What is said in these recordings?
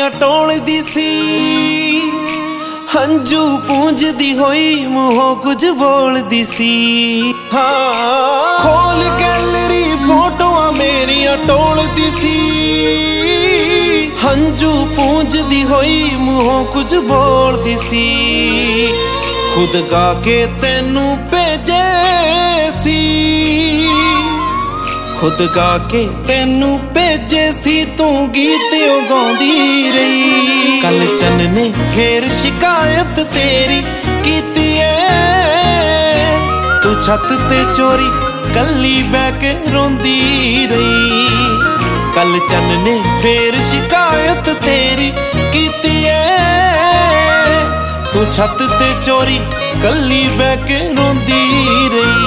ਮੇਰੀਆਂ ਟੋਲਦੀ ਸੀ, ਹੰਝੂ ਪੂੰਝਦੀ ਹੋਈ ਮੂੰਹੋਂ ਕੁਝ ਬੋਲਦੀ ਸੀ। ਹਾਂ ਖੋਲ ਗੈਲਰੀ ਫੋਟੋਆਂ ਮੇਰੀਆਂ ਟੋਲਦੀ ਸੀ, ਹੰਝੂ ਪੂੰਝਦੀ ਹੋਈ ਮੂੰਹੋਂ ਕੁਝ ਬੋਲਦੀ ਸੀ। ਖੁਦ ਗਾ ਕੇ ਤੈਨੂੰ ਭੇਜੇ ਸੀ, ਖੁਦ ਗਾ ਕੇ ਤੈਨੂੰ ਭੇਜੇ ਸੀ, ਤੂੰ ਗੀਤ ਗਾਉਂਦੀ ਰਹੀ। ਕੱਲ ਚੰਨ ਨੇ ਫੇਰ ਸ਼ਿਕਾਇਤ ਤੇਰੀ ਕੀਤੀ ਏ, ਤੂੰ ਛੱਤ ਤੇ ਚੋਰੀ ਕੱਲੀ ਬਹਿ ਕੇ ਰੋਂਦੀ ਰਹੀ। ਕੱਲ ਚੰਨ ਨੇ ਫੇਰ ਸ਼ਿਕਾਇਤ ਤੇਰੀ ਕੀਤੀ ਏ, ਤੂੰ ਛੱਤ ਤੇ ਚੋਰੀ ਕੱਲੀ ਬਹਿ ਕੇ ਰੋਂਦੀ ਰਹੀ।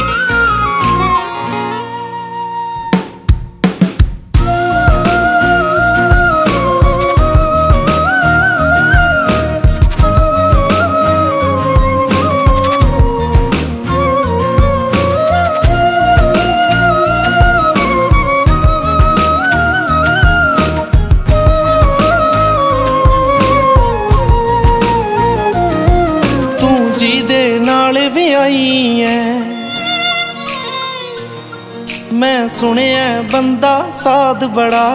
ਵਿਆਹੀ ਐ ਮੈਂ ਸੁਣਿਆ ਬੰਦਾ ਸਾਧ ਬੜਾ,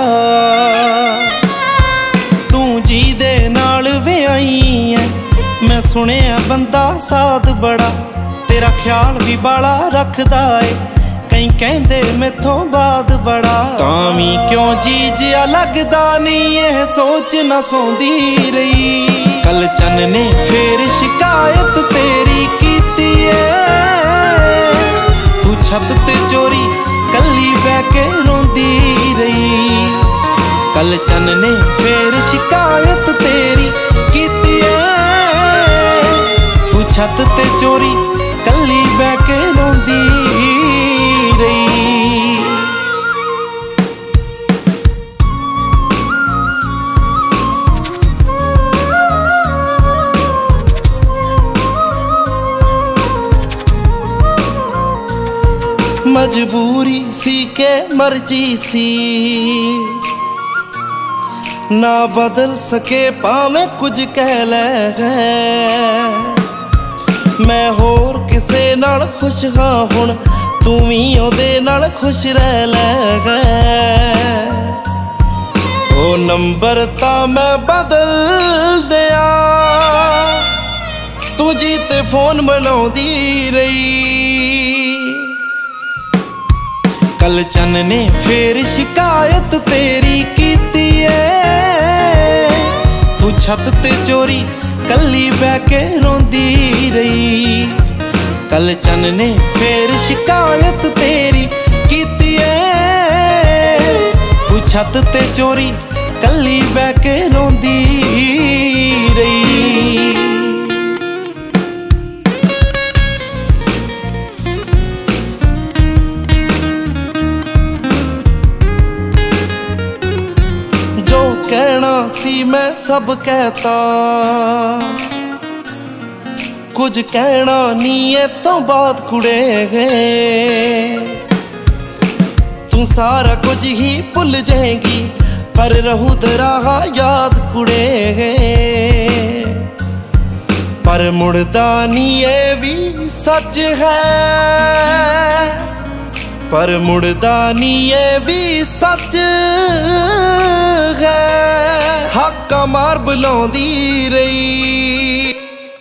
ਤੂੰ ਜਿਹਦੇ ਨਾਲ ਵਿਆਹੀ ਐ ਮੈਂ ਸੁਣਿਆ ਬੰਦਾ ਸਾਧ ਬੜਾ। ਤੇਰਾ ਖਿਆਲ ਵੀ ਬਾਲਾ ਰੱਖਦਾ ਏ, ਕਈ ਕਹਿੰਦੇ ਮੈਥੋਂ ਬਾਅਦ ਬੜਾ। ਤਾਂ ਵੀ ਕਿਉਂ ਜੀ ਜਿਹਾ ਲੱਗਦਾ ਨਹੀਂ, ਇਹ ਸੋਚ ਨਾ ਸੌਂਦੀ ਰਹੀ। ਕੱਲ ਚੰਨ ਨੇ ਫੇਰ ਸ਼ਿਕਾਇਤ ਤੇਰੀ ਕੀਤੀ ਏ, ਤੂੰ ਛੱਤ ਤੇ ਚੋਰੀ ਕੱਲੀ ਬਹਿ ਕੇ ਰੋਂਦੀ ਰਹੀ। ਕੱਲ ਚੰਨ ਨੇ ਫੇਰ ਸ਼ਿਕਾਇਤ ਤੇਰੀ ਕੀਤੀ ਏ, ਤੂੰ ਛੱਤ ਤੇ ਚੋਰੀ ਕੱਲੀ ਬਹਿ ਕੇ ਰੋਂਦੀ ਰਹੀ। मजबूरी सी के मर्जी सी, ना बदल सके भावें कुछ कह लै। मैं होर किसे नाल खुश हाँ हुण, तू भी ओदे नाल खुश रह लै। ओ नंबर तां मैं बदल दिया, तू जी ते फोन बनाउंदी रही। ਕੱਲ ਚੰਨ ਨੇ ਫੇਰ ਸ਼ਿਕਾਇਤ ਤੇਰੀ ਕੀਤੀ ਏ, ਤੂੰ ਛੱਤ ਤੇ ਚੋਰੀ ਕੱਲੀ ਬਹਿ ਕੇ ਰੋਂਦੀ ਰਹੀ। ਕੱਲ ਚੰਨ ਨੇ ਫੇਰ ਸ਼ਿਕਾਇਤ ਤੇਰੀ ਕੀਤੀ ਏ, ਤੂੰ ਛੱਤ ਤੇ ਚੋਰੀ ਕੱਲੀ ਬਹਿ ਕੇ ਰੋਂਦੀ ਰਹੀ। कहना सी मैं सब कहता, कुछ कहना नहीं है तो बात कुड़े। तू सारा कुछ ही भुल जाएगी, पर रहू तेरा याद कुड़े। पर मुड़दा नहीं ये भी सच है, पर मुड़दा नहीं ये भी सच है। हाका मार बुलाउंदी रही।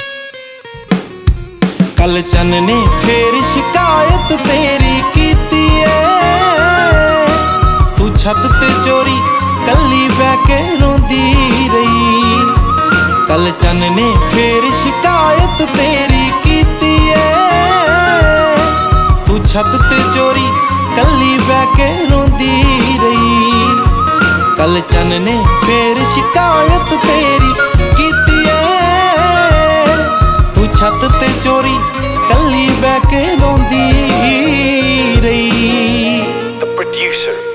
कल चन ने फेर शिकायत तेरी कीती है, तू छत ते चोरी कल्ली बह के रोंदी रही। कल चन ने फेर शिकायत तेरी कीती है, तू छत ते चोरी कल्ली बह के रोंदी रही। कल चन ने फेर शिकायत तेरी कीती है, तू छत ते चोरी कल्ली बह के रोंदी रही। The producer